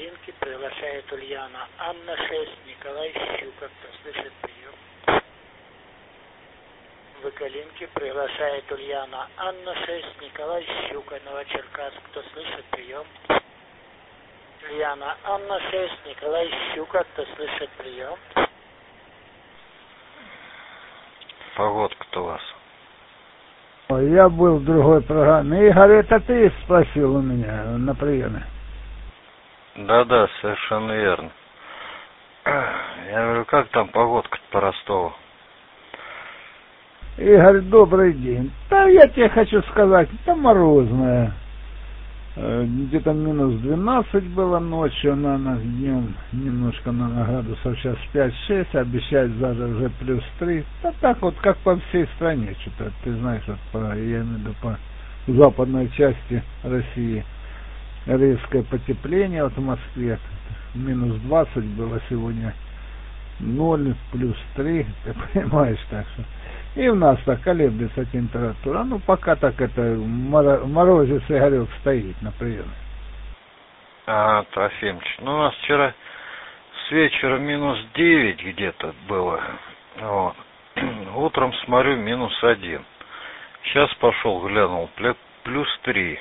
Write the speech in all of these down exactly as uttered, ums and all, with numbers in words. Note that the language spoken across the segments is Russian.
Калинки приглашает Ульяна. Анна шесть, Николай Щука. Кто слышит, прием. В Калинки приглашает Ульяна. Анна шесть, Николай Щука. Новочеркасск. Кто слышит, прием. Ульяна. Анна шесть, Николай Щука. Кто слышит, прием. Погодка-то у вас. Я был в другой программе. Игорь, это ты спросил у меня на приеме? Да-да, совершенно верно. Я говорю, как там погодка по Ростову? Игорь, добрый день. Да я тебе хочу сказать, это морозная. Где-то минус двенадцать было ночью, на нас днем немножко на градусов сейчас пять-шесть, обещают даже уже плюс три. Да так вот, как по всей стране, что-то, ты знаешь, вот по, я имею в виду по западной части России резкое потепление, вот в Москве минус двадцать было сегодня, ноль, плюс три, ты понимаешь, так что. И у нас так колеблется температура. Ну, пока так это морозец Игорек стоит на приеме. А, Трофимович, ну у нас вчера с вечера минус девять где-то было. Вот. Утром смотрю минус один. Сейчас пошел, глянул, плюс три.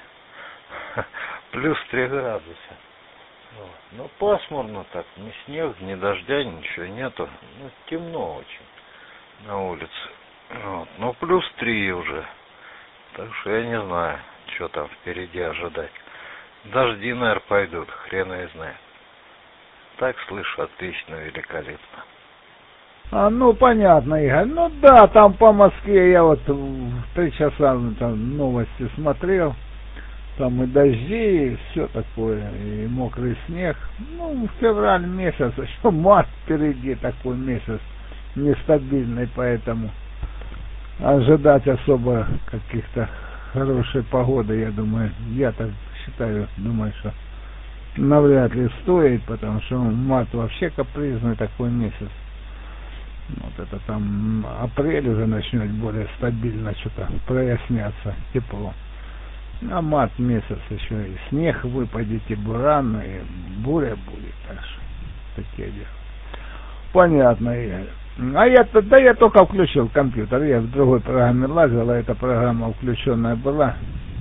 Плюс три градуса. Вот. Ну, пасмурно так, ни снег, ни дождя, ничего нету. Ну, темно очень на улице. Вот. Ну, плюс три уже. Так что я не знаю, что там впереди ожидать. Дожди, наверное, пойдут, хрен его знает. Так слышу, отлично, великолепно. А, ну, понятно, Игорь. Ну, да, там по Москве я вот в три часа там новости смотрел. Там и дожди, и все такое, и мокрый снег. Ну, февраль месяц, еще март впереди, такой месяц нестабильный, поэтому ожидать особо каких-то хорошей погоды, я думаю, я так считаю, думаю, что навряд ли стоит, потому что март вообще капризный такой месяц. Вот это там апрель уже начнет более стабильно что-то проясняться, тепло. А март месяц еще и снег выпадет, и буран, и буря будет, так что такие дела. Понятно, Игорь. А я, да я только включил компьютер, я в другой программе лазил, а эта программа включенная была.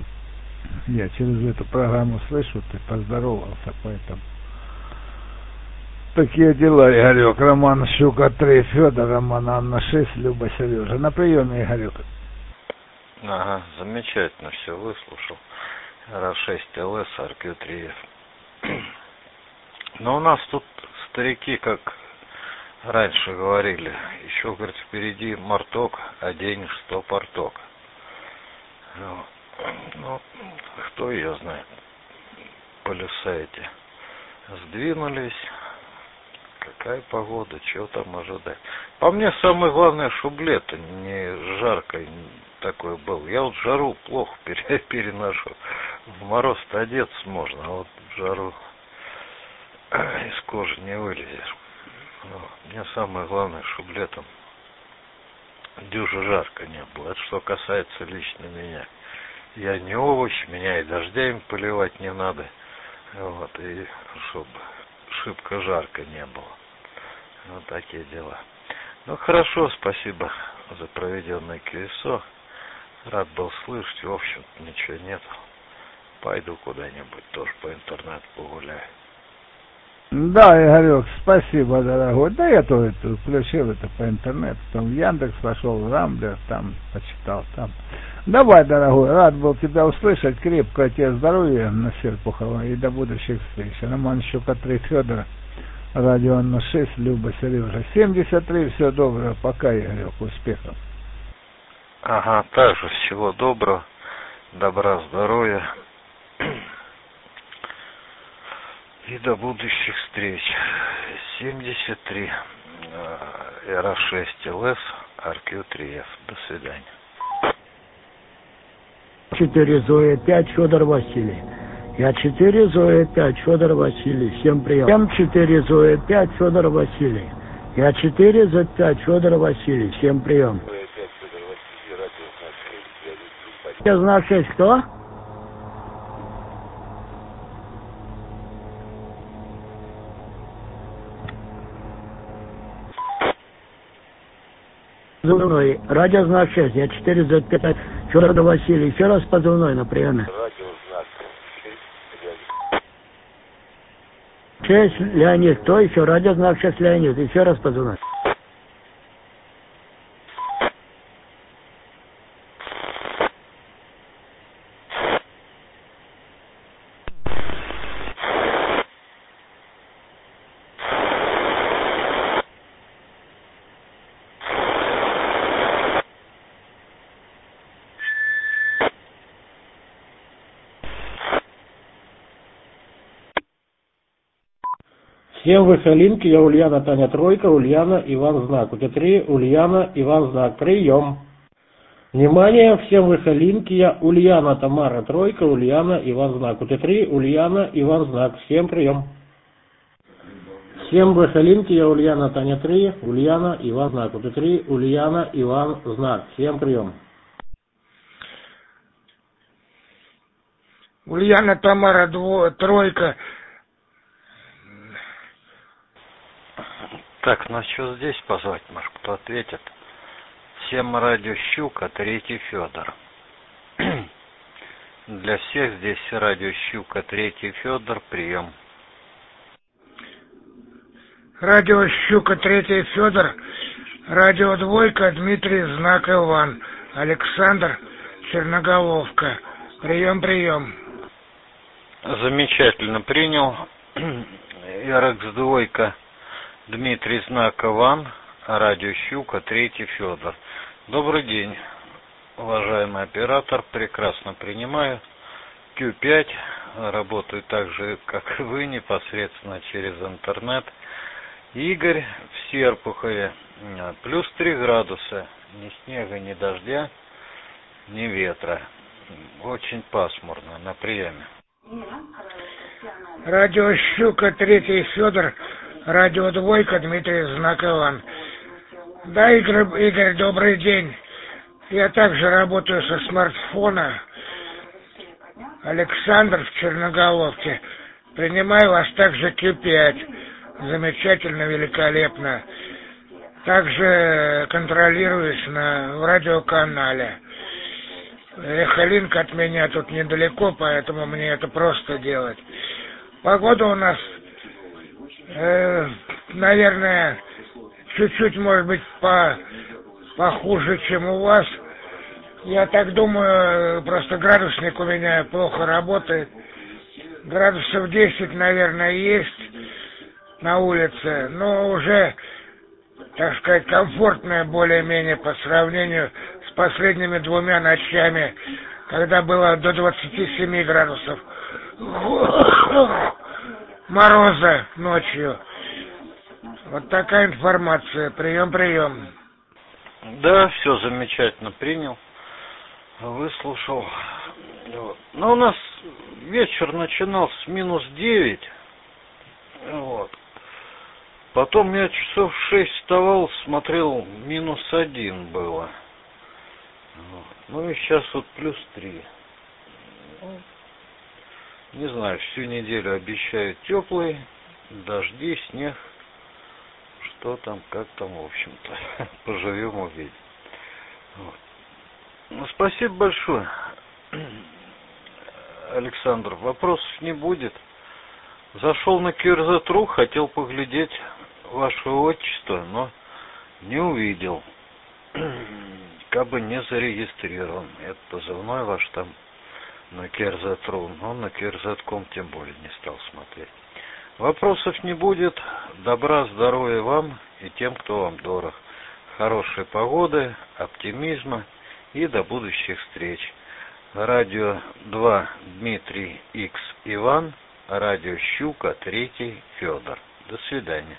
Я через эту программу слышу, ты поздоровался, поэтому. Такие дела, Игорек. Роман Щука три, Федор, Роман Анна шесть, Люба Сережа. На приеме, Игорек. Ага, замечательно, все выслушал. эр шесть эл эс, ар кью три эф. Но у нас тут старики, как раньше говорили, еще, говорит, впереди марток, а денег сто порток. Ну, кто ее знает, полюса эти сдвинулись, какая погода, чего там ожидать. По мне, самое главное, чтобы лето не жарко такое было. Я вот жару плохо переношу. В мороз-то одеться можно, а вот в жару из кожи не вылезешь. Мне самое главное, чтобы летом дюже жарко не было. Это что касается лично меня. Я не овощ, меня и дождями поливать не надо. Вот, и чтобы шибко жарко не было. Вот такие дела. Ну, хорошо, спасибо за проведенное КСО. Рад был слышать, в общем-то, ничего нет. Пойду куда-нибудь тоже по интернету погуляю. Да, Игорек, спасибо, дорогой. Да я тоже включил это по интернету, там в Яндекс пошел, в Рамблер, там почитал, там. Давай, дорогой, рад был тебя услышать, крепкого тебе здоровья на Серпухова и до будущих встреч. Роман Щука три, Федор, радио Анна шесть, Люба Сережа. семьдесят три, всего доброго, пока, Игорек, успехов. Ага, также всего доброго, добра, здоровья. И до будущих встреч. семьдесят три, эр шесть эл эс, ар кью три эф. До свидания. четыре Зоя пять, Федор Василий. Я четыре Зоя пять, Федор Василий. Всем прием. М четыре Зоя пять, Федор Василий. Я четыре Зоя пять, Федор Василий. Всем прием. Я знаю шесть, кто? Позывной. Радиознак шесть. Я четыре зет пять. Федор Василий. Еще раз позывной на приеме. Радиознак шесть. Леонид. Кто еще? Радиознак шесть. Леонид. Еще раз позывной. Всем выхолинки, я Ульяна, Таня Тройка, Ульяна, Иван Знак. У три, Ульяна, Иван Знак. Прием. Внимание, всем выхолинки, я Ульяна, Тамара Тройка, Ульяна, Иван Знак. У три, Ульяна, Иван Знак. Всем прием. Всем выхолинки, я Ульяна, Таня три, Ульяна, Иван Знак. У три, Ульяна, Иван Знак. Всем прием. Ульяна, Тамара, дво, Тройка. Так, нас что здесь позвать, может, кто ответит? Всем радио Щука, третий Федор. Для всех здесь радио Щука, третий Федор, прием. Радио Щука, третий Федор. Радио Двойка, Дмитрий, Знак, Иван. Александр, Черноголовка. Прием, прием. Замечательно принял. Ярекс Двойка. Дмитрий, Знак, Иван, радио Щука, третий Федор. Добрый день, уважаемый оператор, прекрасно принимаю. Q пять, работаю так же, как и вы, непосредственно через интернет. Игорь в Серпухове, плюс три градуса, ни снега, ни дождя, ни ветра. Очень пасмурно, на приеме. Радио Щука, третий Федор. Радио Двойка, Дмитрий, Знак, Иван. Да, Игорь, Игорь, добрый день. Я также работаю со смартфона. Александр в Черноголовке. Принимаю вас также Q пять. Замечательно, великолепно. Также контролируюсь на в радиоканале. Эхолинк от меня тут недалеко, поэтому мне это просто делать. Погода у нас, э, наверное, чуть-чуть, может быть, по, похуже, чем у вас. Я так думаю, просто градусник у меня плохо работает. Градусов десять, наверное, есть на улице, но уже, так сказать, комфортное более-менее по сравнению с последними двумя ночами, когда было до двадцати семи градусов мороза ночью. Вот такая информация. Прием, прием. Да, все замечательно принял, выслушал. Но у нас вечер начинал с минус девять. Вот. Потом я часов в шесть вставал, смотрел, минус один было. Вот. Ну и сейчас вот плюс три. Ну, не знаю, всю неделю обещают теплый, дожди, снег. Что там, как там, в общем-то. Поживем, увидим. Вот. Ну, спасибо большое, Александр. Вопросов не будет. Зашел на Кирзатру, хотел поглядеть ваше отчество, но не увидел. Как бы не зарегистрирован. Это позывной ваш там на Кирзатру, но на Кирзатком тем более не стал смотреть. Вопросов не будет. Добра, здоровья вам и тем, кто вам дорог. Хорошей погоды, оптимизма и до будущих встреч. Радио два Дмитрий Икс Иван, радио Щука третий Федор. До свидания.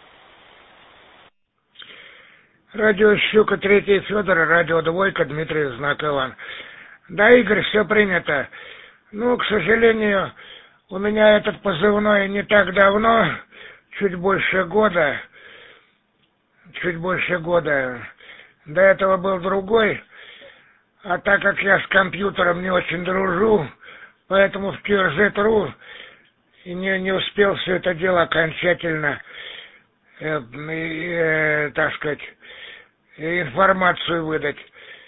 Радио Щука третий Федор, радио Двойка Дмитрий, Знак, Иван. Да, Игорь, все принято. Ну, к сожалению, у меня этот позывной не так давно, чуть больше года, чуть больше года. До этого был другой, а так как я с компьютером не очень дружу, поэтому в Кирзатру и не, не успел все это дело окончательно, э, э, так сказать, и информацию выдать.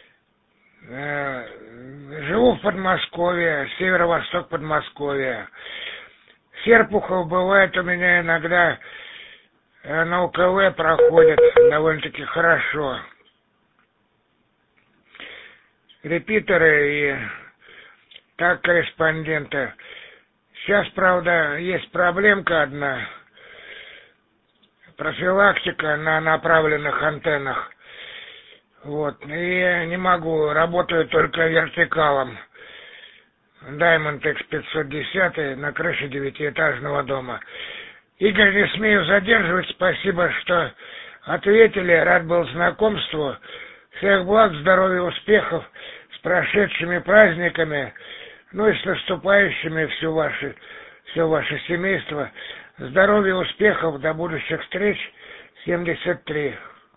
Живу в Подмосковье, северо-восток Подмосковья. Серпухов бывает у меня иногда на У К В проходит довольно-таки хорошо. Репитеры и так корреспонденты. Сейчас, правда, есть проблемка одна. Профилактика на направленных антеннах. Вот. И не могу, работаю только вертикалом. Diamond X пятьсот десять на крыше девятиэтажного дома. Игорь, не смею задерживать, спасибо, что ответили, рад был знакомству. Всех благ, здоровья, успехов, с прошедшими праздниками, ну и с наступающими все ваше, все ваше семейство. Здоровья, успехов, до будущих встреч, семьдесят три.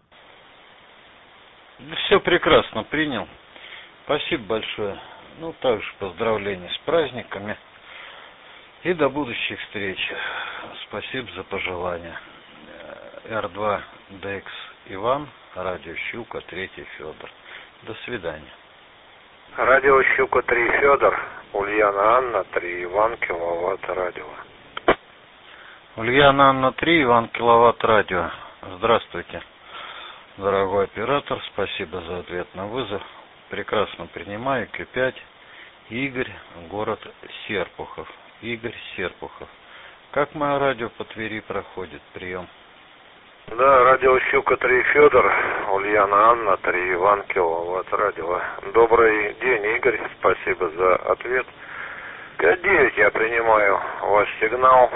Все прекрасно принял. Спасибо большое. Ну, также поздравления с праздниками. И до будущих встреч. Спасибо за пожелания. Р два Д Х Иван, радио Щука, третий Федор. До свидания. Радио Щука три Федор, Ульяна Анна три Иван, киловатт радио. Ульяна Анна три Иван, киловатт радио. Здравствуйте, дорогой оператор, спасибо за ответ на вызов. Прекрасно принимаю. К пять. Игорь, город Серпухов. Игорь Серпухов. Как мое радио по Твери проходит прием? Да, радио Щука три Федор, Ульяна Анна три Иван, киловатт радио. Добрый день, Игорь, спасибо за ответ. пять девять я принимаю ваш сигнал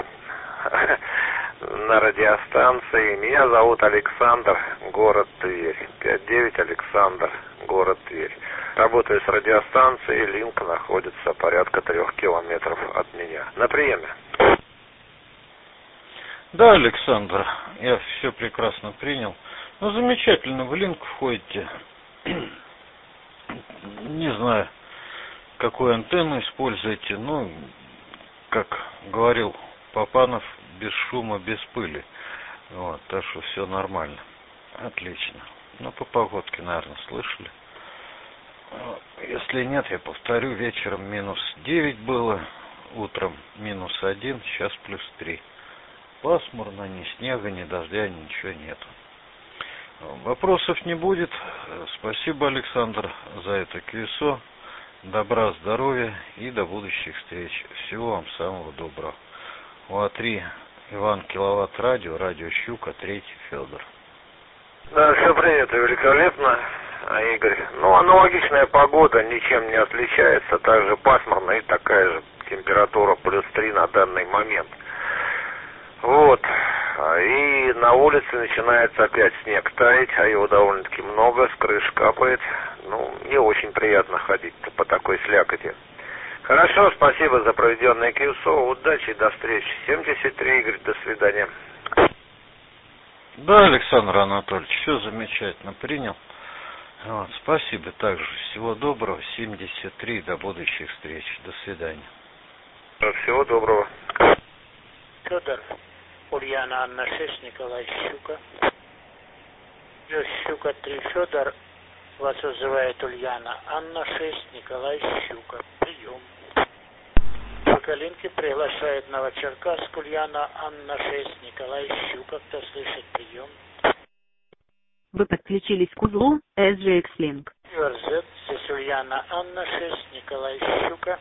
на радиостанции. Меня зовут Александр, город Тверь. пять девять Александр, город Тверь. Работаю с радиостанцией, линк находится порядка трех километров от меня. На приеме. Да, Александр, я все прекрасно принял. Ну, замечательно, в линк входите. Не знаю, какую антенну используете, ну, как говорил Папанов, без шума, без пыли. Вот, так что все нормально. Отлично. Ну, по погодке, наверное, слышали. Если нет, я повторю, вечером минус девять было, утром минус один, сейчас плюс три. Пасмурно, ни снега, ни дождя, ничего нету. Вопросов не будет. Спасибо, Александр, за это КСО. Добра, здоровья и до будущих встреч. Всего вам самого доброго. У А три Иван, киловатт радио, радио Щука, третий Федор. Да, все принято, великолепно, Игорь. Ну, аналогичная погода ничем не отличается, также пасмурно и такая же температура плюс три на данный момент. Вот. И на улице начинается опять снег таять, а его довольно-таки много, с крыш капает. Ну, не очень приятно ходить по такой слякоти. Хорошо, спасибо за проведенное КСО. Удачи и до встречи. семьдесят три, Игорь, до свидания. Да, Александр Анатольевич, все замечательно принял. Вот, спасибо также. Всего доброго. семьдесят три, до будущих встреч. До свидания. Всего доброго. Федор, Ульяна Анна шесть, Николай Щука. Щука три Федор, вас вызывает Ульяна Анна шесть, Николай Щука. Прием. Калинки приглашает Новочеркасск, Ульяна Анна шесть, Николай Щука. Кто слышит, прием. Вы подключились к узлу эс джи экс Link. эр зет, здесь Ульяна Анна шесть, Николай Щука.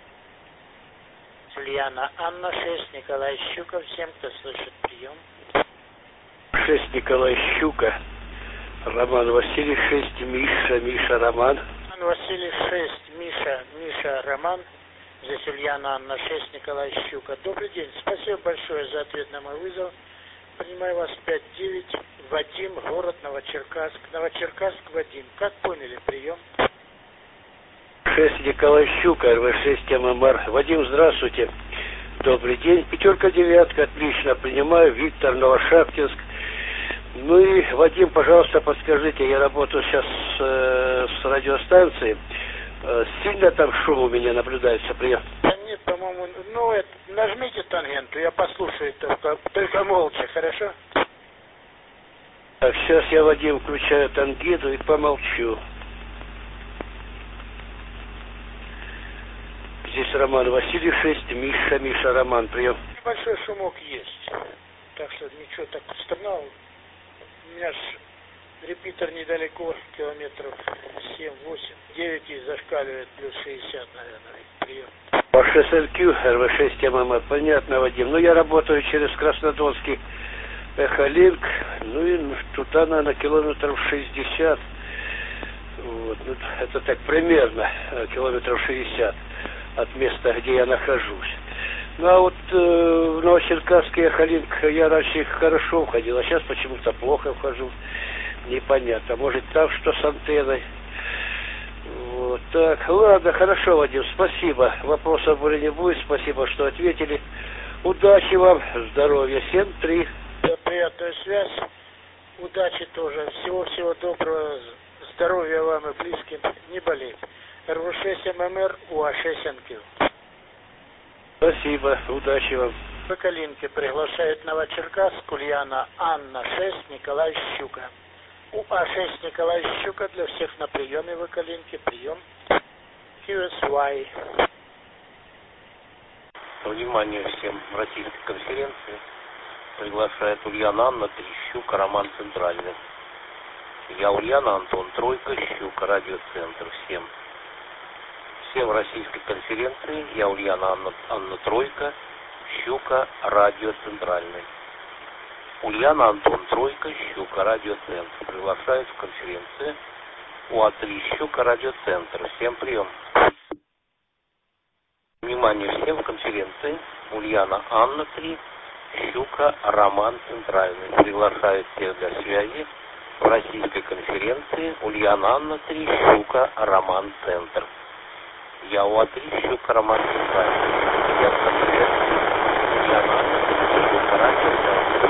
Ульяна Анна шесть, Николай Щука. Всем, кто слышит, прием. шесть Николай Щука. Роман Василий шесть, Миша, Миша, Роман. Роман Василий шесть, Миша, Миша, Роман. Здесь Ульяна Анна шесть, Николай Щука. Добрый день, спасибо большое за ответ на мой вызов. Принимаю вас пять девять, Вадим, город Новочеркасск. Новочеркасск, Вадим. Как поняли, прием? шесть Николай Щука, эр вэ шесть эм эм эр. Вадим, здравствуйте. Добрый день. Пятерка, девятка, отлично принимаю. Виктор, Новошахтинск. Ну и, Вадим, пожалуйста, подскажите, я работаю сейчас э, с радиостанцией. Э, сильно там шум у меня наблюдается, прием? Да нет, по-моему, ну, это, нажмите тангенту, я послушаю только, только молча, хорошо? Так, сейчас я, Вадим, включаю тангиду и помолчу. Здесь Роман Василий шесть, Миша, Миша, Роман, прием. Небольшой шумок есть, так что ничего так страна. У меня ж репитер недалеко, километров семь, восемь, девять и зашкаливает плюс шестьдесят, наверное, прием. Ваш эс эл кью, эр вэ шесть эм эм, понятно, Вадим. Ну, я работаю через Краснодонский Эхолинк, ну и туда, наверное, километров шестьдесят. Вот, ну, это так примерно, километров шестьдесят от места, где я нахожусь. Ну, а вот э, в Новочеркасский Эхолинк я раньше хорошо уходил, а сейчас почему-то плохо ухожу. Непонятно. Может, там что с антенной. Вот так. Ладно, хорошо, Вадим, спасибо. Вопросов более не будет. Спасибо, что ответили. Удачи вам, здоровья. семь три. Приятная связь. Удачи тоже. Всего-всего доброго. Здоровья вам и близким. Не болей. эр вэ шесть эм эм эр, у а шесть эн кью. Спасибо. Удачи вам. В Эхолинке приглашает Новочеркасск, Ульяна, Анна шесть, Николай Щука. у а шесть Николай Щука для всех на приеме в Эхолинке. Прием. кью эс уай. Внимание всем российской конференции. Приглашает Ульяна, Анна, три, Щука, Роман Центральный. Я Ульяна, Антон, Тройка, Щука, радиоцентр. Всем. Всем российской конференции. Я Ульяна, Анна, Анна, Тройка, Щука, радио Центральный. Ульяна, Антон, Тройка, Щука, радиоцентр. Приглашает в конференции у а три, Щука, радиоцентр. Всем прием. Внимание всем в конференции. Ульяна, Анна, три, Щука, Роман, Центральный. Приглашает всех для связи в российской конференции. Ульяна, Анна, три, Щука, Роман, Центр. Я у а три, Щука, Роман, Центральный. Я в конференции. Ульяна, Анна, три, Щука, радиоцентр.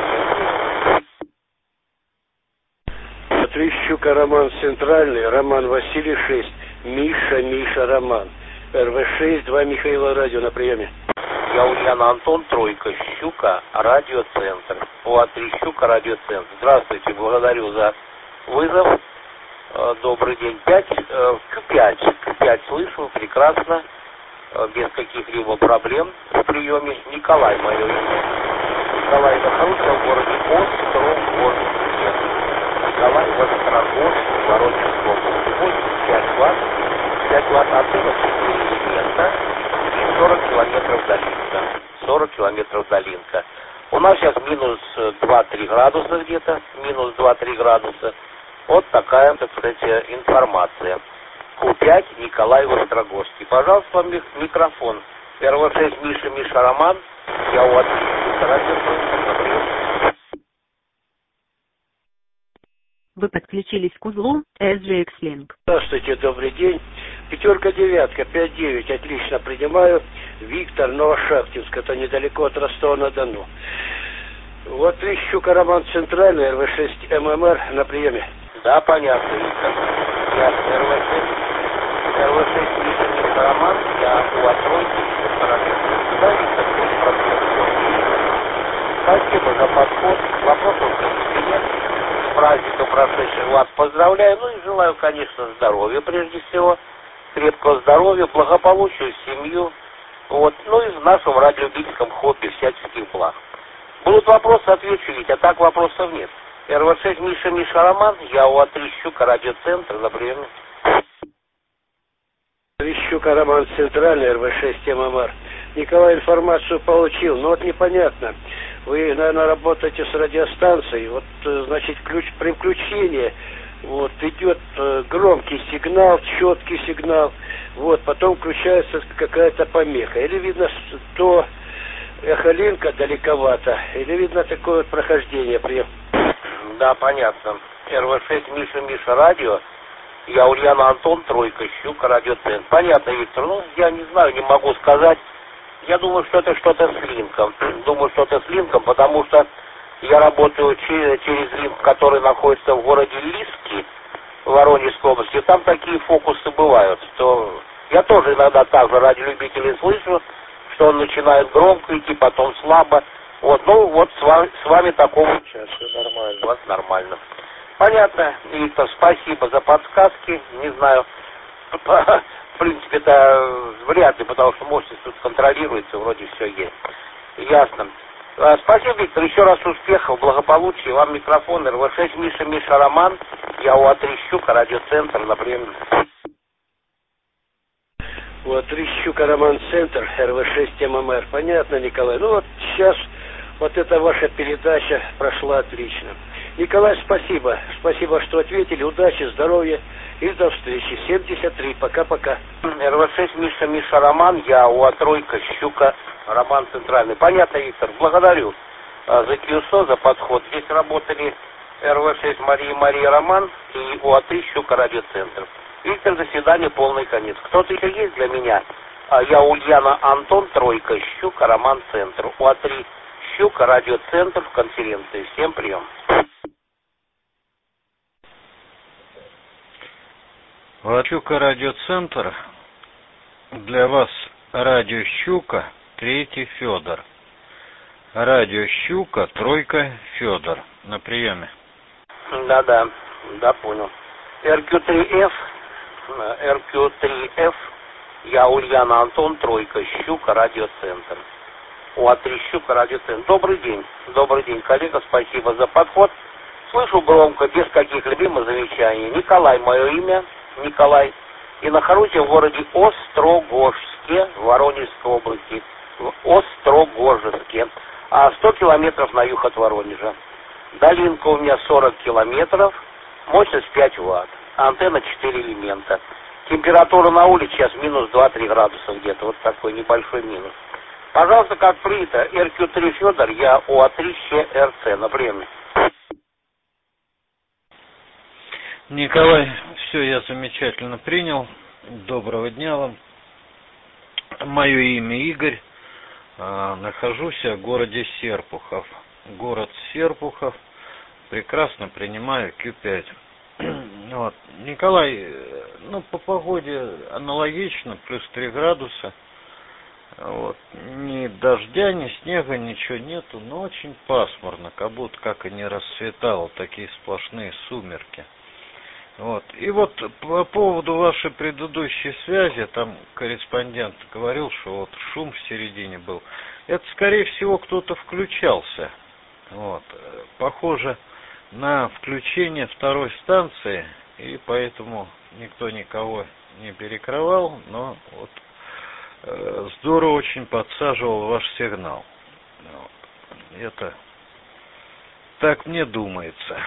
Три, Щука, Роман, Центральный. Роман Василий шесть. Миша, Миша, Роман. эр вэ шесть, два, Михаила, радио на приеме. Я Ульяна, Антон, Тройка, Щука, радиоцентр. у а три, Щука, радиоцентр. Здравствуйте, благодарю за вызов. Добрый день. пять, кью пять. кью пять слышу, прекрасно. Без каких-либо проблем в приеме. Николай, мое имя. Николай, нахожусь в городе Остров, город Николай, в Острогожске, Воронежской области. восемьдесят пять ватт. пять ватт антенна, четыре элемента и сорок километров долинка. сорок километров долинка. У нас сейчас минус два-три градуса где-то, минус два-три градуса. Вот такая, так сказать, информация. ку пять, Николай, Острогожский. Пожалуйста, вам микрофон. эр вэ шесть, Миша, Миша, Роман. Я у а три, радио. Вы подключились к узлу эс джи экс Link. Здравствуйте, добрый день. Пятерка, девятка, пять девять, отлично принимаю. Виктор, Новошахтинск, это недалеко от Ростова-на-Дону. Вот Щука, Роман, Центральный, эр вэ шесть эм эм эр на приеме. Да, понятно, Виктор. Я эр вэ шесть, эр вэ шесть, Миша, Миша, Роман, я у а три, да, Виктор, без проблем. Спасибо за подход. Вопросов, в принципе, нет. С праздником прошедшим вас поздравляю. Ну и желаю, конечно, здоровья прежде всего. Крепкого здоровья, благополучия в семью. Вот. Ну и в нашем радиолюбительском хобби всяческих благ. Будут вопросы, отвечу, ведь, а так вопросов нет. эр вэ шесть, Миша, Миша, Роман, я у а три, Щука, радиоцентр, на приеме. Щука, Роман, Центральный, эр вэ шесть эм эм эр. Николай информацию получил, но вот непонятно. Вы, наверное, работаете с радиостанцией. Вот, значит, ключ, при включении вот, идет э, громкий сигнал, четкий сигнал. Вот, потом включается какая-то помеха. Или видно, то Эхолинка далековато, или видно такое вот прохождение при... Да, понятно. эр вэ шесть, Миша, Миша, радио. Я Ульяна, Антон, Тройка, Щука, радиоцентр. Понятно, Виктор. Ну, я не знаю, не могу сказать. Я думаю, что это что-то с линком. Думаю, что-то с линком, потому что я работаю через, через линк, который находится в городе Лиски, в Воронежской области. Там такие фокусы бывают, что я тоже иногда так же ради любителей слышу, что он начинает громко идти, потом слабо. Вот, ну вот с вами, с вами такого... Сейчас все нормально. Вот нормально. Понятно, Виктор, спасибо за подсказки. Не знаю, в принципе, это вряд ли, потому что мощность тут контролируется, вроде все есть. Ясно. Спасибо, Виктор, еще раз успехов, благополучия. Вам микрофон, эр вэ шесть, Миша, Миша, Роман. Я у Отрищука, радиоцентр, например. У Отрищука, Роман, центр, эр вэ шесть, эм эм эр. Понятно, Николай? Ну вот сейчас вот эта ваша передача прошла отлично. Николай, спасибо. Спасибо, что ответили. Удачи, здоровья и до встречи. семьдесят три. Пока-пока. эр вэ шесть, Миша, Миша, Роман. Я у Тройка, Щука, Роман центральный. Понятно, Виктор. Благодарю а, за КИУСО, за подход. Здесь работали эр вэ шесть, Мария, Мария, Роман и у УАТ Щука, радиоцентр. Виктор, до свидания, полный конец. Кто-то еще есть для меня? А, я Ульяна, Антон, Тройка, Щука, Роман, центр. УАТ Щука, радиоцентр в конференции. Всем прием. Щука, радиоцентр. Для вас радио Щука, третий Федор. Радио Щука, тройка Федор. На приеме. Да-да, да, понял. эр кью три эф, эр кью три эф, я Ульяна, Антон, тройка, Щука, радиоцентр. У А3 Щука, радиоцентр. Добрый день, добрый день, коллега, спасибо за подход. Слышу громко, без каких-либо замечаний. Николай, мое имя, Николай. И нахожусь я в городе Острогожске, Воронежской области. В Острогожске. А сто километров на юг от Воронежа. Долинка у меня сорок километров. Мощность пять ватт. Антенна четыре элемента. Температура на улице сейчас минус два-три градуса где-то. Вот такой небольшой минус. Пожалуйста, как принято, эр кью три Федор, я у А три Щ Р Ц на время. Николай, все я замечательно принял. Доброго дня вам. Мое имя Игорь. А, нахожусь я в городе Серпухов. Город Серпухов. Прекрасно принимаю Q пять. Вот. Николай, ну по погоде аналогично, плюс три градуса. Вот. Ни дождя, ни снега, ничего нету, но очень пасмурно, как будто как и не расцветало, такие сплошные сумерки. Вот. И вот по поводу вашей предыдущей связи, там корреспондент говорил, что вот шум в середине был. Это, скорее всего, кто-то включался. Вот. Похоже на включение второй станции, и поэтому никто никого не перекрывал, но вот э, здорово очень подсаживал ваш сигнал. Вот. Это так мне думается.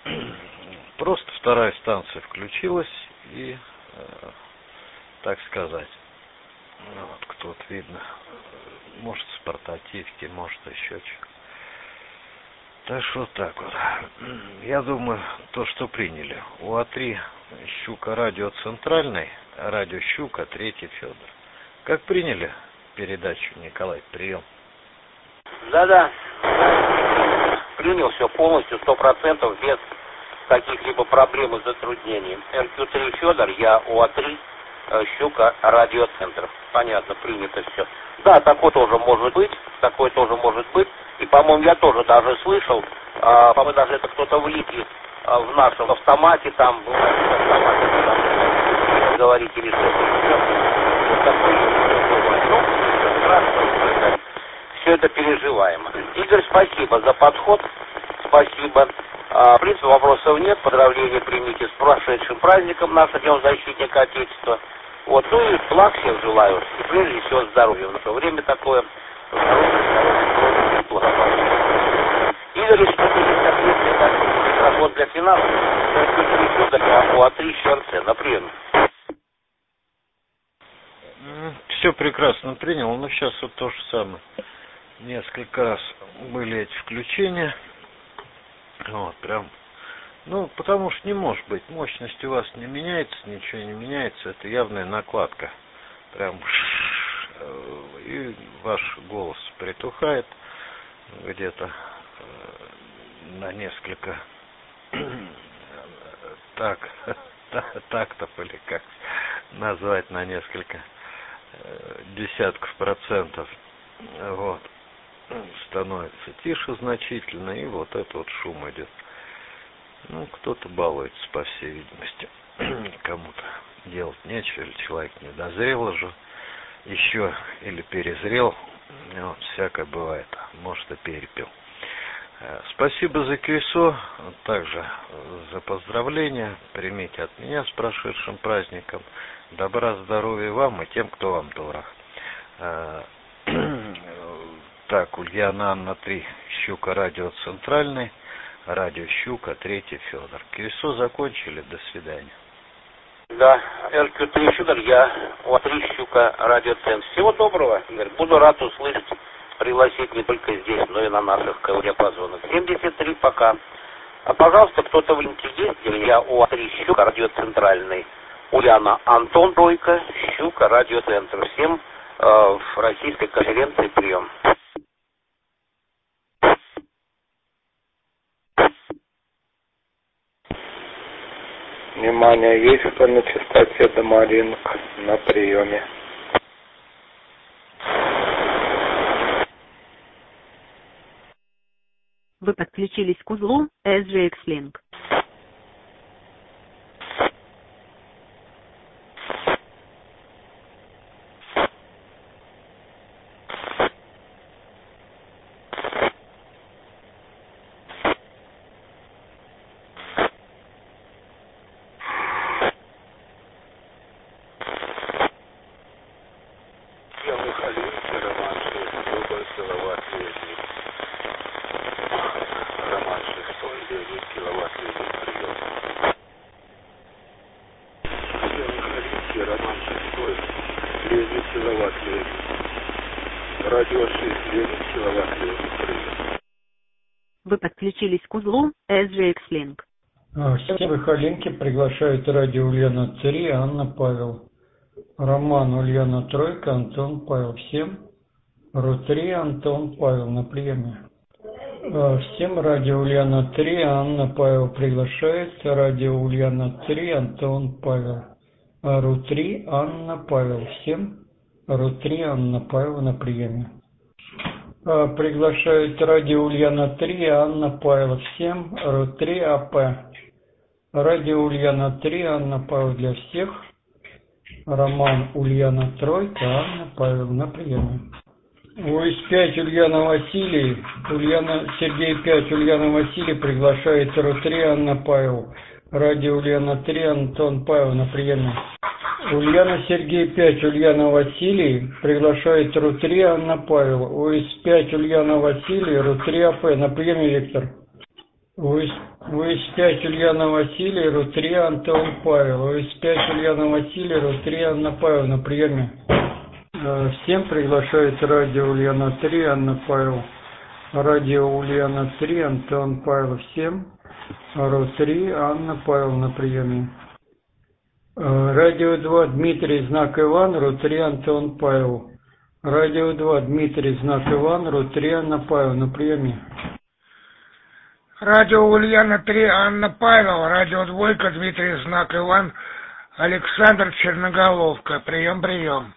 Просто вторая станция включилась и, э, так сказать, ну, вот кто-то видно, может с портативки, может еще что. Так что вот так вот. Я думаю, то, что приняли. У А три Щука радио центральный, радио Щука, третий Федор. Как приняли передачу, Николай? Прием. Да-да. Принял все полностью, сто процентов, без каких-либо проблем и затруднений. эр кью три Федор, я у А три Щука, радиоцентр. Понятно, принято все. Да, такое тоже может быть, такое тоже может быть. И, по-моему, я тоже даже слышал, а, по-моему, даже это кто-то в Литве, а, в нашем автомате, там, в автомате, там, говорить или что-то. Вот такое бывает. Ну, хорошо, все это переживаемо. Игорь, спасибо за подход, спасибо. А, в принципе, вопросов нет, поздравления примите с прошедшим праздником, нашим Днем Защитника Отечества. Вот, ну и благ всем желаю, и прежде всего здоровья. В наше время такое, здоровье, здоровье, благополучие. Игорь, если есть ответственный так, работа для финансов, то для У А три Щ Р Ц, например. Все прекрасно принял, но сейчас вот то же самое. Несколько раз были эти включения. Вот, прям. Ну, потому что не может быть. Мощность у вас не меняется, ничего не меняется. Это явная накладка. Прям. И ваш голос притухает где-то на несколько так, тактов, или как назвать, на несколько десятков процентов. Вот. Становится тише значительно, и вот этот вот шум идет. Ну, кто-то балуется, по всей видимости. Кому-то делать нечего, или человек не дозрел уже еще, или перезрел. Вот, всякое бывает. Может, и перепил. Спасибо за КСО, также за поздравления. Примите от меня с прошедшим праздником. Добра, здоровья вам и тем, кто вам дорог. Так, Ульяна Анна три, Щука, радио Центральный, радио Щука, третий Федор. КСО закончили, до свидания. Да, эр кью три Федор, я у три Щука, радио Центр. Всего доброго, Игорь. Буду рад услышать, пригласить не только здесь, но и на наших диапазонах. семьдесят три, пока. А, пожалуйста, кто-то в линке есть? Я у три Щука, радио Центральный. Ульяна Антон Тройка, Щука, радио Центр. Всем э, в российской конференции прием. Внимание, есть кто на частоте Домаринг на приеме? Вы подключились к узлу эс джи экс Link. Вы подключились к узлу эс джи экс Link. Все выходинки приглашают радио Ульяна три, Анна Павел. Роман Ульяна Тройка, Антон Павел. Всем Ру три, Антон Павел на приеме. Всем радио Ульяна три, Анна Павел приглашает. Радио Ульяна три, Антон Павел. Ру три, Анна Павел. Всем Ру три, Анна Павел на приеме. Приглашает радио Ульяна три, Анна Павел. Всем Ру три, АП. Радио Ульяна три, Анна Павел для всех. Роман Ульяна Тройка, Анна Павел на приеме. УИС пять Ульяна Василий, Ульяна Сергей пять Ульяна Василий приглашает Ру три, Анна Павел. Радио Ульяна три, Антон Павел на приеме. Ульяна Сергей пять Ульяна Василий приглашает Ру три, Анна Павел. УИС пять Ульяна Василий, Ру три, АП на приеме, Виктор. УИС пять Ульяна Василий, Ру три, Антон Павел. УИС пять Ульяна Василий, Ру три, Анна Павел на приеме. Всем приглашает радио Ульяна три, Анна Павел. Радио Ульяна три, Антон Павел. Всем Ру три, Анна Павел на приеме. Радио два Дмитрий, знак Иван, Ру три, Антон Павел. Радио два Дмитрий, знак Иван, Ру три, Анна Павел на приеме. Радио Ульяна три, Анна Павел. Радио двойка, Дмитрий, знак Иван, Александр Черноголовка. Прием, прием.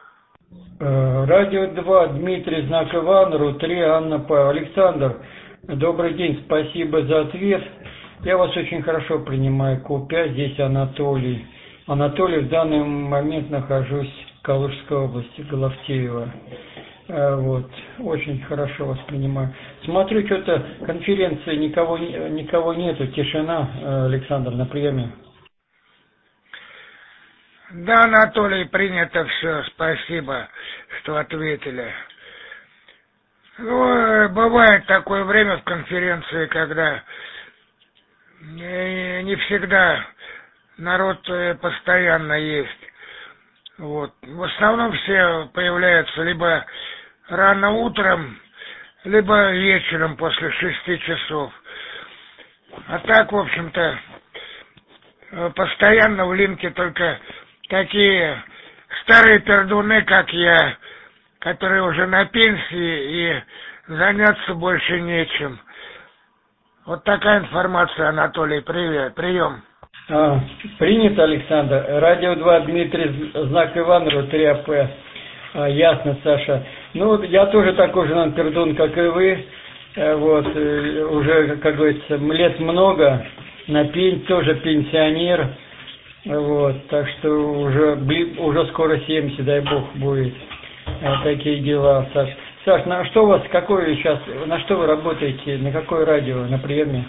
Радио два Дмитрий, знак Иван, Ру три, Анна Павел. Александр, добрый день, спасибо за ответ. Я вас очень хорошо принимаю. Ку пять, здесь Анатолий. Анатолий, в данный момент нахожусь в Калужской области, Головтеево. Вот, очень хорошо вас принимаю. Смотрю, что-то конференции никого, никого нету, тишина, Александр, на приеме. Да, Анатолий, принято все, спасибо, что ответили. Ну, бывает такое время в конференции, когда не, не всегда народ постоянно есть. Вот. В основном все появляются либо рано утром, либо вечером после шести часов. А так, в общем-то, постоянно в линке только такие старые пердуны, как я, которые уже на пенсии и заняться больше нечем. Вот такая информация, Анатолий. Привет, прием. А, принято, Александр. Радио два Дмитрий, знак Иван, Ру три, АП. А, ясно, Саша. Ну, я тоже такой же пердун, как и вы. Вот, уже, как говорится, лет много. на пень, тоже пенсионер. Вот, так что уже, уже скоро семьдесят, дай бог, будет. Вот такие дела, Саш. Саш, на что у вас, какое сейчас, на что вы работаете, на какое радио, на приеме?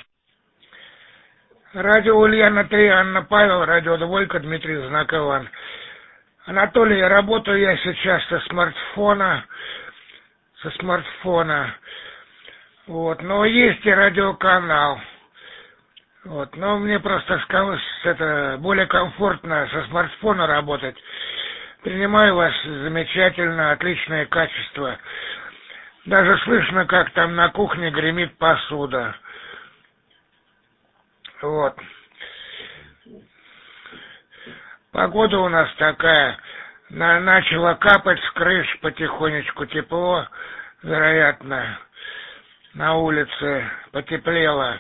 Радио Ульяна три, Анна Павел, радио Двойка, Дмитрий Знакован. Анатолий, работаю я сейчас со смартфона, со смартфона. Вот, но есть и радиоканал. Вот, но мне просто сказалось, это более комфортно со смартфона работать. Принимаю вас замечательно, отличное качество. Даже слышно, как там на кухне гремит посуда. Вот. Погода у нас такая. На, начала капать с крыш потихонечку тепло, вероятно. На улице потеплело.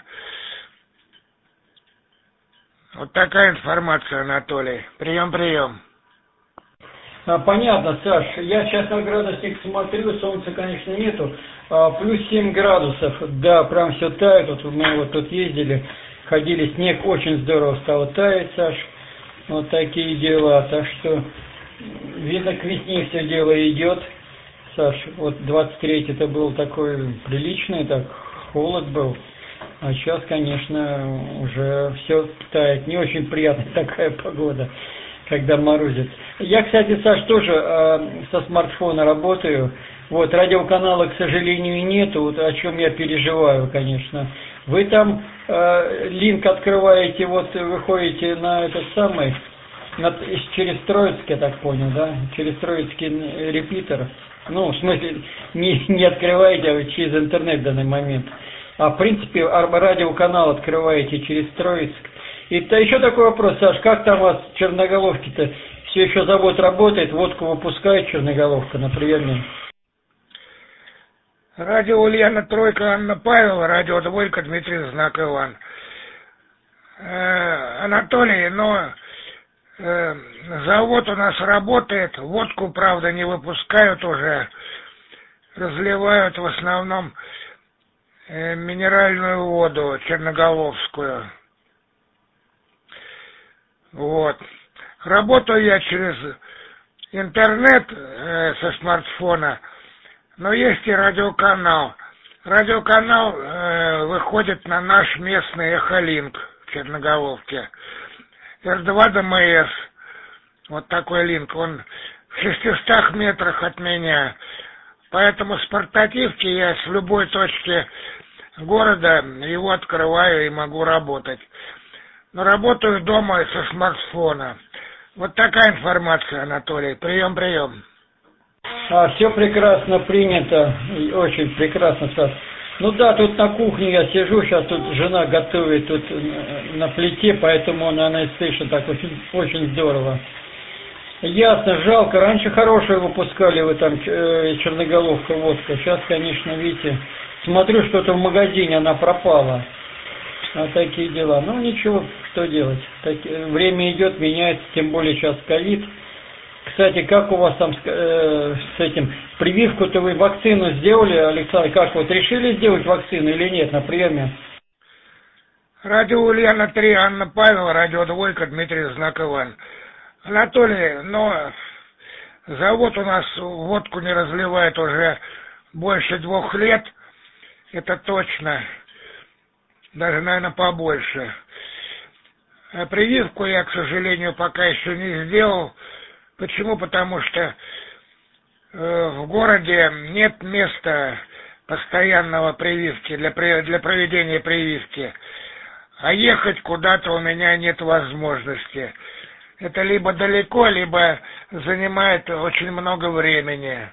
Вот такая информация, Анатолий. Прием, прием. А, понятно, Саш. Я сейчас на градусник смотрю, солнца, конечно, нету. А, плюс семь градусов. Да, прям все тает. Вот мы вот тут ездили, ходили, снег очень здорово стал таять, Саш. Вот такие дела. Так что, видно, к весне все дело идет. Саш, вот двадцать третий это был такой приличный, так холод был. А сейчас, конечно, уже все тает. Не очень приятная такая погода, когда морозит. Я, кстати, Саш, тоже э, со смартфона работаю. Вот, радиоканала, к сожалению, нету, вот о чем я переживаю, конечно. Вы там э, линк открываете, вот выходите на этот самый, на, через Троицкий, я так понял, да? Через Троицкий репитер. Ну, в смысле, не, не открываете, а через интернет в данный момент. А в принципе, радиоканал открываете через Троицк. И то еще такой вопрос, Саш, как там у вас Черноголовки-то? Все еще завод работает, водку выпускает Черноголовка на приеме? Радио Ульяна Тройка, Анна Павел, радио Двойка, Дмитрий Знакован. Э, Анатолий, но э, завод у нас работает, водку, правда, не выпускают уже, разливают в основном э, минеральную воду черноголовскую. Вот. Работаю я через интернет э, со смартфона, но есть и радиоканал. Радиоканал э, выходит на наш местный Эхолинк в Черноголовке. эр два дэ эм эс. Вот такой линк. Он в шестистах метрах от меня. Поэтому с портативки я с любой точки города его открываю и могу работать. Но работаю дома со смартфона. Вот такая информация, Анатолий. Прием, прием. А, все прекрасно принято. Очень прекрасно, Саш. Ну да, тут на кухне я сижу, сейчас тут жена готовит тут на плите, поэтому она и слышит так очень, очень здорово. Ясно, жалко. Раньше хорошие выпускали вы там э, Черноголовка водка. Сейчас, конечно, видите, смотрю, что-то в магазине она пропала. А такие дела. Ну ничего, что делать. Так, время идет, меняется, тем более сейчас ковид. Кстати, как у вас там э, с этим, прививку-то вы вакцину сделали, Александр, как вот, решили сделать вакцину или нет на приеме? Радио Ульяна три, Анна Павел, радио Двойка, Дмитрий Знакован. Анатолий, но завод у нас водку не разливает уже больше двух лет, это точно, даже, наверное, побольше. А прививку я, к сожалению, пока еще не сделал. Почему? Потому что э, в городе нет места постоянного прививки, для, для проведения прививки. А ехать куда-то у меня нет возможности. Это либо далеко, либо занимает очень много времени.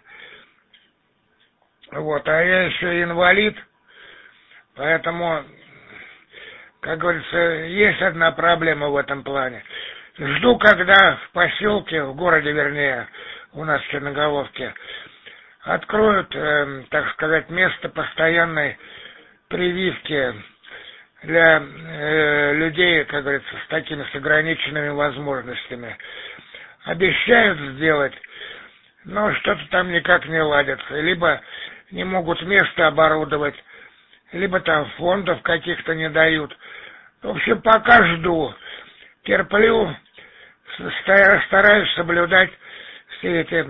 Вот, а я еще инвалид, поэтому, как говорится, есть одна проблема в этом плане. Жду, когда в поселке, в городе, вернее, у нас в Черноголовке, откроют, э, так сказать, место постоянной прививки для э, людей, как говорится, с такими с ограниченными возможностями. Обещают сделать, но что-то там никак не ладится. Либо не могут место оборудовать, либо там фондов каких-то не дают. В общем, пока жду, терплю, стараюсь соблюдать все эти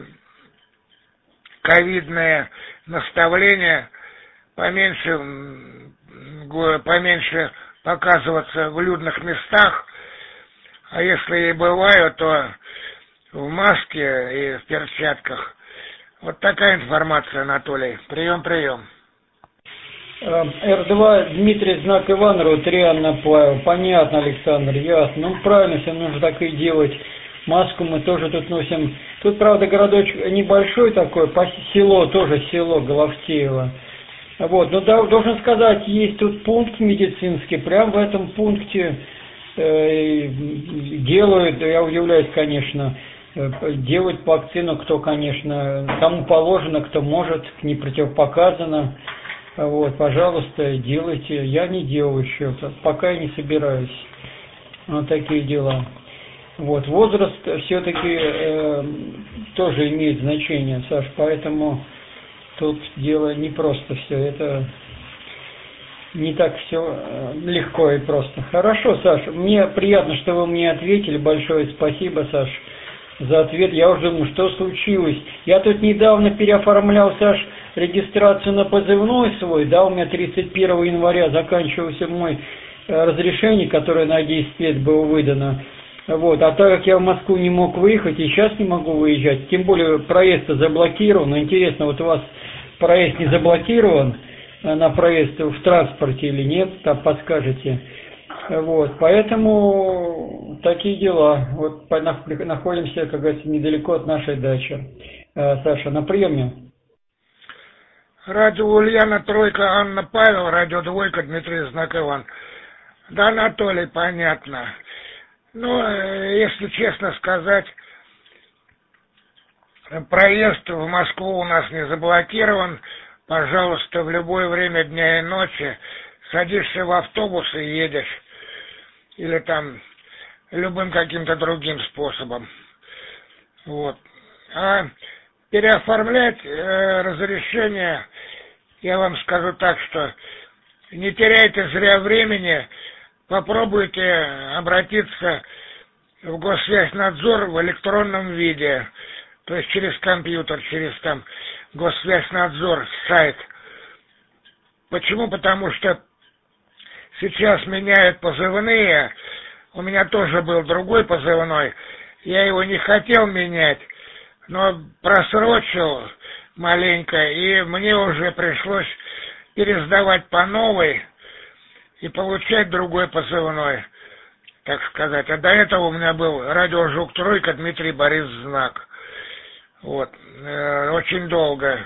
ковидные наставления, поменьше, поменьше показываться в людных местах, а если и бываю, то в маске и в перчатках. Вот такая информация, Анатолий. Прием, прием. эр два, Дмитрий, знак Иванова, три Анна Павел. Понятно, Александр, ясно. Ну, правильно, все нужно так и делать. Маску мы тоже тут носим. Тут, правда, городочек небольшой такой, по село, тоже село Головтеево. Вот, но да, должен сказать, есть тут пункт медицинский, прям в этом пункте э, делают, я удивляюсь, конечно, э, делают вакцину, кто, конечно, кому положено, кто может, не противопоказано. Вот, пожалуйста, делайте. Я не делал еще, пока я не собираюсь. Вот такие дела. Вот, возраст все-таки э, тоже имеет значение, Саш, поэтому тут дело не просто все, это не так все легко и просто. Хорошо, Саш, мне приятно, что вы мне ответили, большое спасибо, Саш, за ответ. Я уже думаю, что случилось. Я тут недавно переоформлял, Саш, регистрацию на позывной свой, да, у меня тридцать первого января заканчивался мой разрешение, которое на десять лет было выдано. Вот, а так как я в Москву не мог выехать, и сейчас не могу выезжать, тем более проезд заблокирован, но интересно, вот у вас проезд не заблокирован на проезд в транспорте или нет, там подскажете. Вот, поэтому такие дела. Вот находимся, как говорится, недалеко от нашей дачи. Саша, на приеме. Радио Ульяна, Тройка, Анна Павел, радио Двойка, Дмитрий, знак Иван. Да, Анатолий, понятно. Ну, если честно сказать, проезд в Москву у нас не заблокирован. Пожалуйста, в любое время дня и ночи садишься в автобус и едешь. Или там любым каким-то другим способом. Вот. А переоформлять э, разрешение, я вам скажу так, что не теряйте зря времени. Попробуйте обратиться в Госвязьнадзор в электронном виде, то есть через компьютер, через там Госвязьнадзор, сайт. Почему? Потому что сейчас меняют позывные, у меня тоже был другой позывной, я его не хотел менять, но просрочил маленько, и мне уже пришлось пересдавать по новой, и получать другой позывной, так сказать. А до этого у меня был радио Жук Тройка, Дмитрий Борис Знак. Вот. Э, очень долго.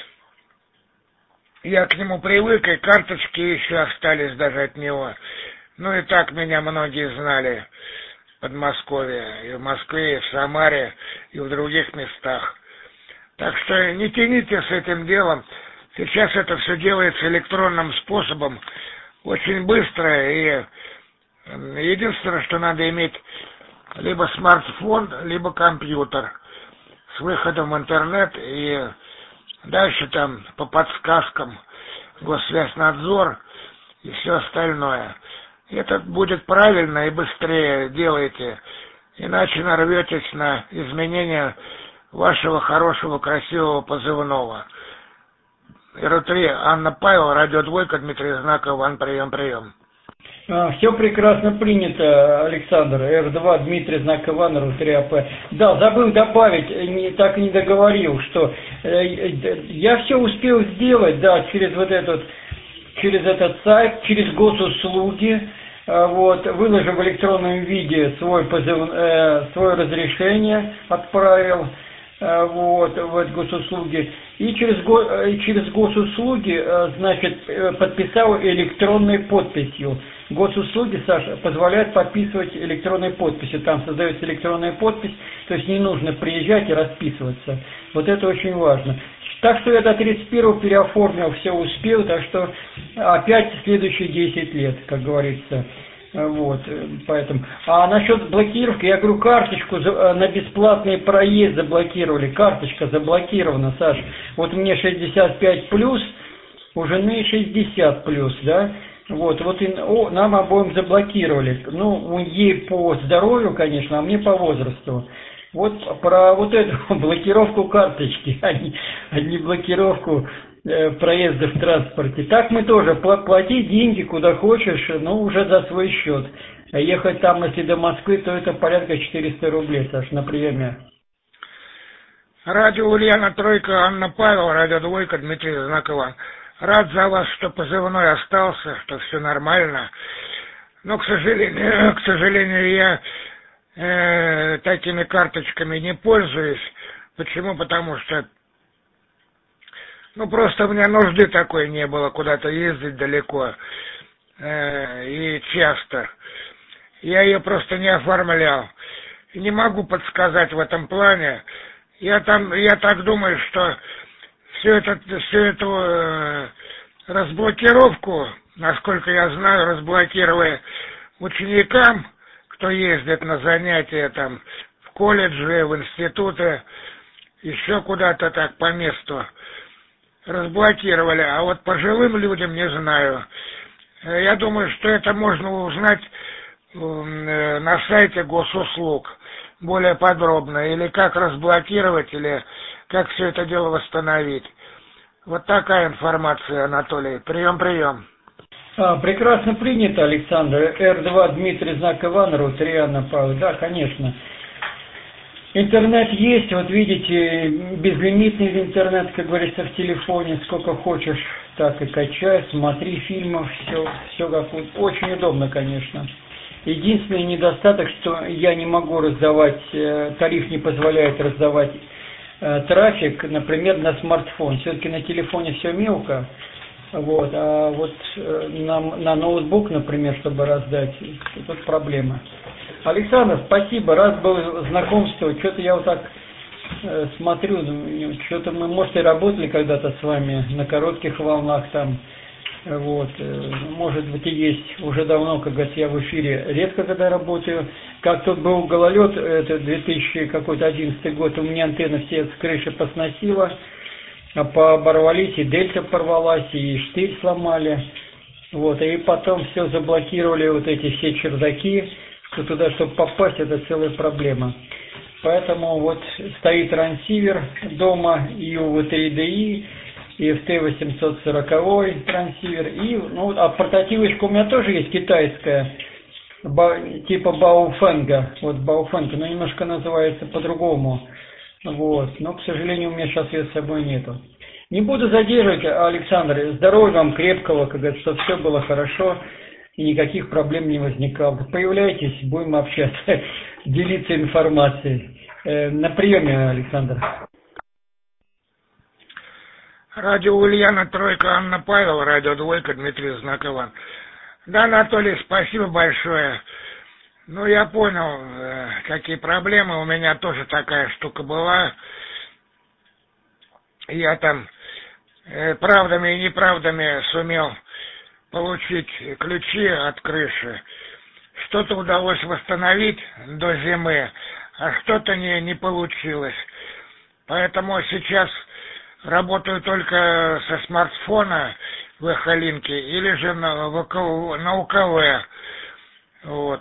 Я к нему привык, и карточки еще остались даже от него. Ну и так меня многие знали в Подмосковье, и в Москве, и в Самаре, и в других местах. Так что не тяните с этим делом. Сейчас это все делается электронным способом. Очень быстро, и единственное, что надо иметь либо смартфон, либо компьютер с выходом в интернет, и дальше там по подсказкам Госвязьнадзор и все остальное. Это будет правильно и быстрее делайте, иначе нарветесь на изменение вашего хорошего, красивого позывного. эр три, Анна Павел, радио Двойка, Дмитрий Знак, Иван, прием, прием. А, все прекрасно принято, Александр. эр два, Дмитрий, знак Иван, эр три эй пи. Да, забыл добавить, не, так и не договорил, что э, я все успел сделать, да, через вот этот, через этот сайт, через госуслуги, э, вот, выложил в электронном виде свой позыв, э, свое разрешение, отправил. Вот, в госуслуги, и через, го, и через госуслуги, значит, подписал электронной подписью. Госуслуги, Саша, позволяют подписывать электронной подписью. Там создается электронная подпись, то есть не нужно приезжать и расписываться. Вот это очень важно. Так что я до тридцать первого переоформил, все успел, так что опять следующие десять лет, как говорится. Вот, поэтому. А насчет блокировки, я говорю, карточку на бесплатный проезд заблокировали. Карточка заблокирована, Саш. Вот мне шестьдесят пять плюс, у жены шестьдесят плюс, да. Вот, вот и, о, нам обоим заблокировали. Ну, ей по здоровью, конечно, а мне по возрасту. Вот про вот эту блокировку карточки, а не, а не блокировку э, проезда в транспорте. Так мы тоже плати деньги куда хочешь, но уже за свой счет. А ехать там, если до Москвы, то это порядка четыреста рублей, Саш, на приеме. Радио Ульяна Тройка, Анна Павел, радио Двойка, Дмитрий Знакова. Рад за вас, что позывной остался, что все нормально. Но, к сожалению, к сожалению, я э, такими карточками не пользуюсь. Почему? Потому что, ну, просто у меня нужды такой не было куда-то ездить далеко э, и часто. Я ее просто не оформлял. И не могу подсказать в этом плане. Я там, я так думаю, что всю, это, всю эту э, разблокировку, насколько я знаю, разблокировали ученикам, кто ездит на занятия там в колледжи, в институты, еще куда-то так по месту, разблокировали. А вот пожилым людям не знаю. Я думаю, что это можно узнать э, на сайте госуслуг более подробно, или как разблокировать, или как все это дело восстановить. Вот такая информация, Анатолий. Прием, прием. А, прекрасно принято, Александр. эр два Дмитрий Знак Иванова, три Анна Павел. Да, конечно. Интернет есть, вот видите, безлимитный интернет, как говорится, в телефоне, сколько хочешь, так и качай, смотри фильмов, все, все как вот. Очень удобно, конечно. Единственный недостаток, что я не могу раздавать, тариф не позволяет раздавать э, трафик, например, на смартфон. Все-таки на телефоне все мелко, вот, а вот э, на, на ноутбук, например, чтобы раздать, тут проблема. Александр, спасибо, рад был знакомству. Что-то я вот так э, смотрю, что-то мы, может, и работали когда-то с вами на коротких волнах там. Вот, может быть и есть уже давно, как говорится, я в эфире редко когда работаю. Как тут был гололед, это две тысячи одиннадцатый год, у меня антенны все с крыши посносило, пооборвались, и дельта порвалась, и штырь сломали. Вот, и потом все заблокировали, вот эти все чердаки, что туда, чтобы попасть, это целая проблема. Поэтому вот стоит трансивер дома, ю ви три ди и, и эф ти восемьсот сорок трансивер, и, ну, а портативочка у меня тоже есть китайская, ба, типа Бауфенга, вот Бауфенга, но немножко называется по-другому, вот, но, к сожалению, у меня сейчас ее с собой нету. Не буду задерживать, Александр, здоровья вам крепкого, как говорится, чтобы все было хорошо и никаких проблем не возникало. Появляйтесь, будем общаться, делиться информацией. Э, на приеме, Александр. Радио Ульяна Тройка, Анна Павел, радио Двойка, Дмитрий Знакова. Да, Анатолий, спасибо большое. Ну, я понял, э, какие проблемы. У меня тоже такая штука была. Я там э, правдами и неправдами сумел получить ключи от крыши. Что-то удалось восстановить до зимы, а что-то не, не получилось. Поэтому сейчас работаю только со смартфона в Эхолинке или же на, на у ка вэ. Вот.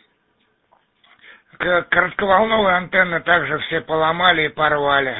Коротковолновые антенны также все поломали и порвали.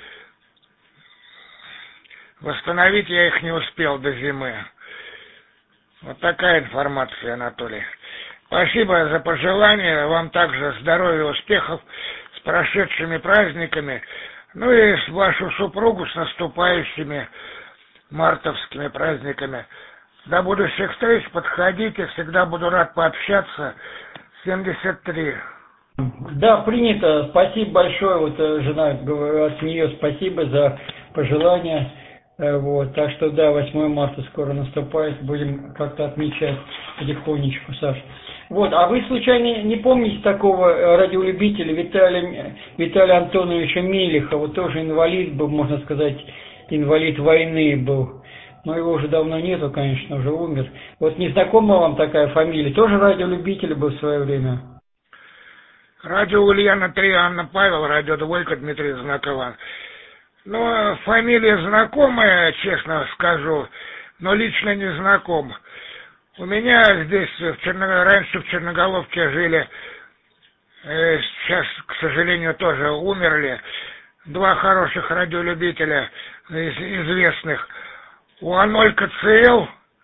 Восстановить я их не успел до зимы. Вот такая информация, Анатолий. Спасибо за пожелания. Вам также здоровья, успехов с прошедшими праздниками. Ну и вашу супругу с наступающими мартовскими праздниками. До будущих встреч, подходите, всегда буду рад пообщаться. семьдесят три. Да, принято. Спасибо большое. Вот жена, от нее спасибо за пожелания. Вот, так что да, восьмое марта скоро наступает, будем как-то отмечать потихонечку, Саша. Вот, а вы случайно не помните такого радиолюбителя Виталия, Виталия Антоновича Мелихова, тоже инвалид был, можно сказать, инвалид войны был, но его уже давно нету, конечно, уже умер. Вот не знакома вам такая фамилия, тоже радиолюбитель был в свое время? Радио Ульяна три, Анна Павел, радио Двойка, Дмитрий Знакова. Ну, фамилия знакомая, честно скажу, но лично не знаком. У меня здесь в Черно... раньше в Черноголовке жили, э, сейчас, к сожалению, тоже умерли, два хороших радиолюбителя из известных. У А ноль Ка Цэ Эл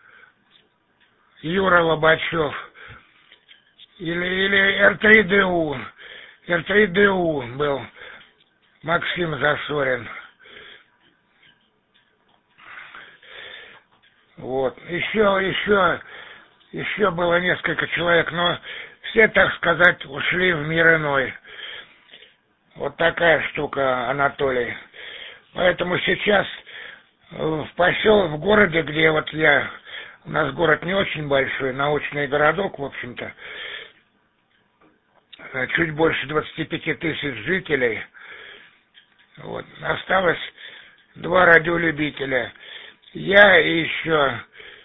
Юра Лобачев или, или Эр три Дэ У. Эр три Дэ У был Максим Засорин. Вот. Еще, еще, еще было несколько человек, но все, так сказать, ушли в мир иной. Вот такая штука, Анатолий. Поэтому сейчас в поселке, в городе, где вот я, у нас город не очень большой, научный городок, в общем-то, чуть больше двадцати пяти тысяч жителей. Вот. Осталось два радиолюбителя. Я и еще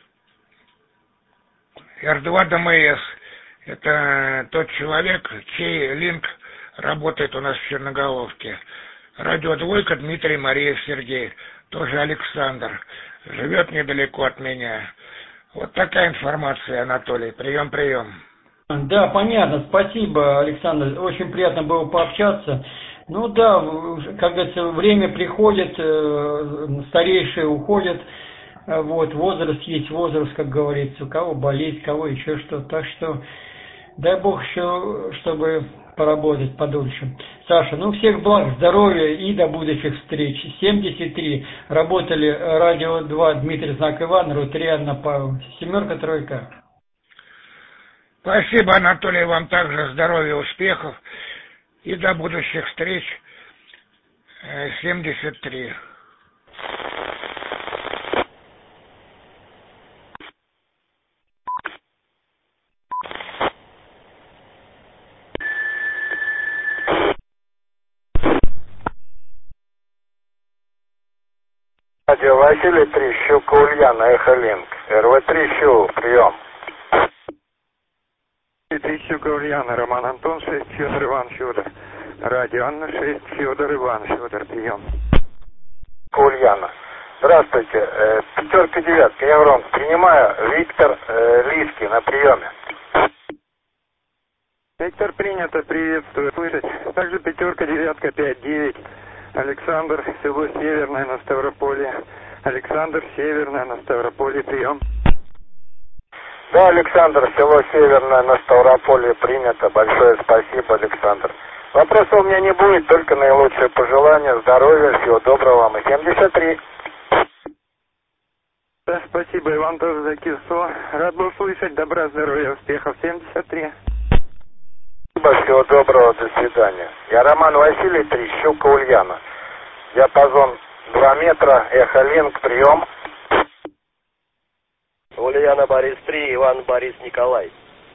Эр два Дэ Эм Эс. Это тот человек, чей линк работает у нас в Черноголовке. Радио Двойка Дмитрий Мариев Сергей. Тоже Александр. Живет недалеко от меня. Вот такая информация, Анатолий. Прием, прием. Да, понятно. Спасибо, Александр. Очень приятно было пообщаться. Ну да, как говорится, время приходит, старейшие уходят. Вот, возраст есть возраст, как говорится, у кого болезнь, у кого еще что. Так что дай Бог еще, чтобы поработать подольше. Саша, ну всех благ, здоровья и до будущих встреч. семьдесят три. Работали Радио два, Дмитрий Знак Иван, Ру три, Анна Павловна. Семерка, тройка. Спасибо, Анатолий, вам также здоровья, успехов и до будущих встреч. семьдесят три. Радио Василий три, Щука Ульяна, Эхо Линк. Эр Вэ три, Щу, прием. три, Щука Ульяна, Роман Антон шесть, Федор Иван Федор. Радио Анна шесть, Федор Иван Федор, прием. Ульяна. Здравствуйте. Э, пятерка, девятка, я Врон. Принимаю. Виктор э, Лиски на приеме. Виктор, принято, приветствую. Слышать. Также пятерка, девятка, пять, девять. Александр, село Северное на Ставрополье. Александр, Северное на Ставрополье, прием. Да, Александр, село Северное на Ставрополье принято. Большое спасибо, Александр. Вопросов у меня не будет, только наилучшие пожелания, здоровья, всего доброго вам. И семьдесят три. Да, спасибо, Иван, тоже за кисо. Рад был слышать. Добра, здоровья, успехов. семьдесят три. Спасибо, всего доброго, до свидания. Я Роман Василий три, Щука Ульяна. Диапазон два метра, Эхо Линк, прием. Ульяна Борис три, Иван Борис Николай.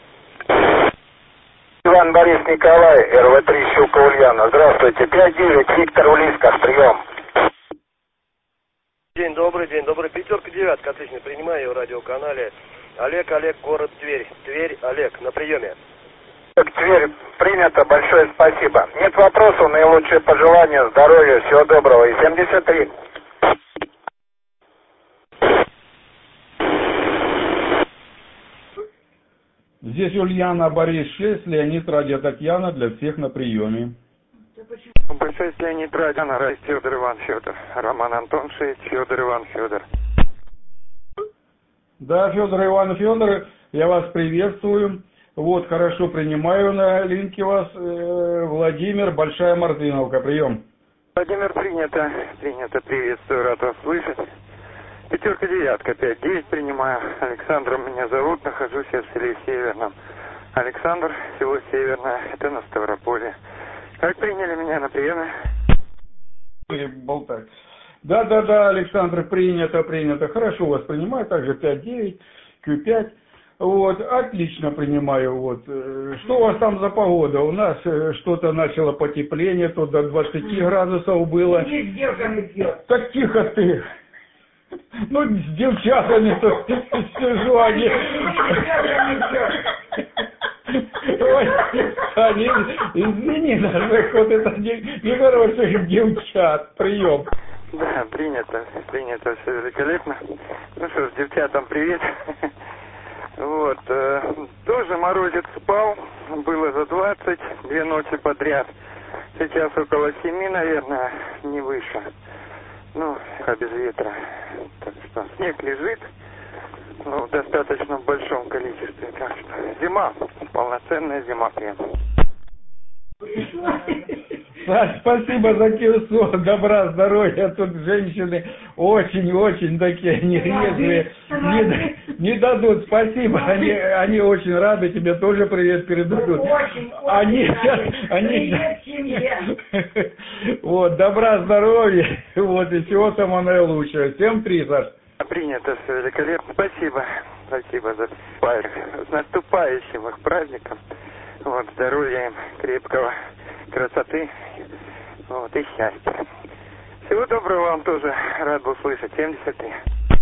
Иван Борис Николай, Эр Вэ три, Щука Ульяна. Здравствуйте, пять девять, Виктор Улисков, прием. День добрый, день добрый. Пятерка, девятка, отлично, принимаю в радиоканале. Олег, Олег, город Тверь. Тверь, Олег, на приеме. Тверь, принято, большое спасибо. Нет вопросов, наилучшие пожелания, здоровья, всего доброго. И семьдесят три. Здесь Ульяна, Борис шесть, Леонид, Радио Татьяна, для всех на приеме. Большой Леонид, Радио, Райс, Федор Иван Федор. Роман Антон шесть, Федор Иван Федор. Да, Федор Иван Федор, я вас приветствую. Вот, хорошо, принимаю на линке вас. Э, Владимир, Большая Мартыновка, прием. Владимир, принято, принято, приветствую, рад вас слышать. Пятерка, девятка, пять, девять принимаю. Александром меня зовут, нахожусь я в селе Северном. Александр, село Северное, это на Ставрополье. Как приняли меня на приеме? Болтать. Да, да, да, Александр, принято, принято. Хорошо вас принимаю, также пять девять, Q пять. Вот, отлично принимаю. Вот. Что у вас там за погода? У нас что-то начало потепление, то до двадцати градусов было. Так тихо ты. Ну, с девчатами то сижу, они... Ой, они, извини, даже вот это нехороших девчат. Прием. Да, принято, принято, все великолепно. Ну что ж, девчатам привет. Вот, э, тоже морозец спал, было за двадцать, две ночи подряд. Сейчас около семи, наверное, не выше. Ну, а без ветра. Так что снег лежит, ну, в достаточно большом количестве. Так что зима, полноценная зима прям. Саш, спасибо за кирсу, добра, здоровья. Тут женщины очень-очень такие нерезвые, не, не дадут. Спасибо, они, они очень рады, тебе тоже привет передадут. Очень, они, очень они, вот, добра, здоровья, вот, и всего самого наилучшего. Всем три, Саш. Принято, все великолепно. Спасибо, спасибо за с наступающим их праздником. Вот, здоровья им, крепкого, красоты, вот, и счастья. Всего доброго вам тоже, рад был слышать. семьдесят три.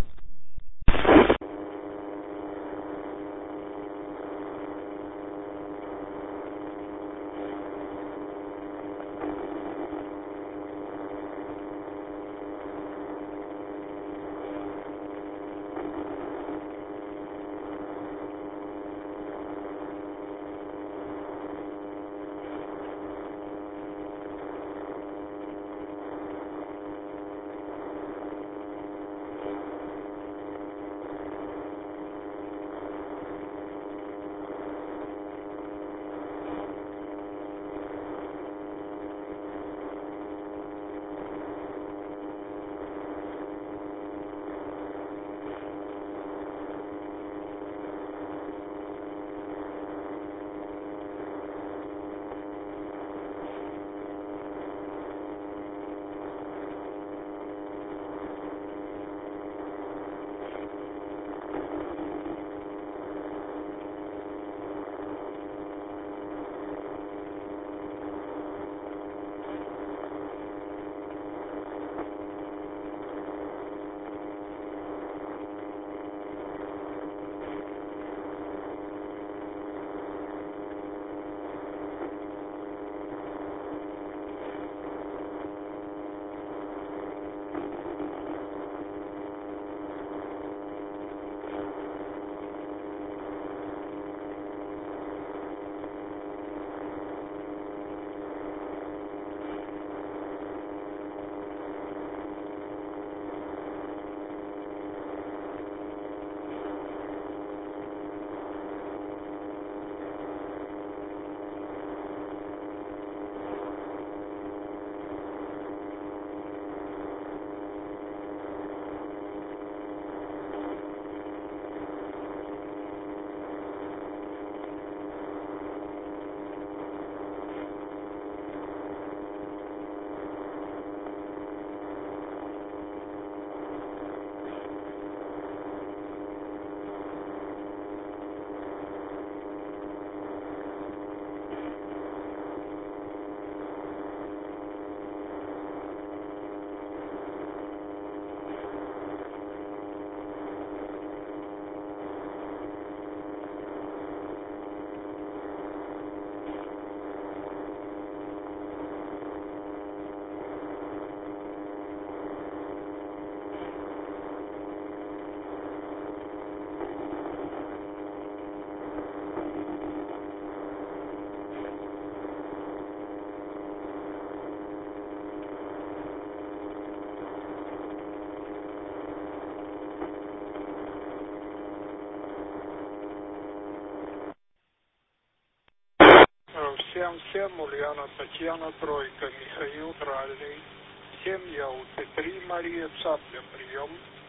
Всем-всем, Ульяна, Татьяна, Тройка, Михаил Тральный. Всем Ялты, три, Мария Цапля, прием.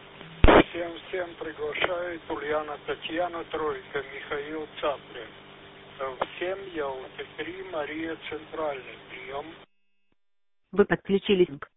Всем-всем приглашает Ульяна, Татьяна, Тройка, Михаил Цапля. Всем Ялты, три, Мария Центральный, прием. Вы подключились к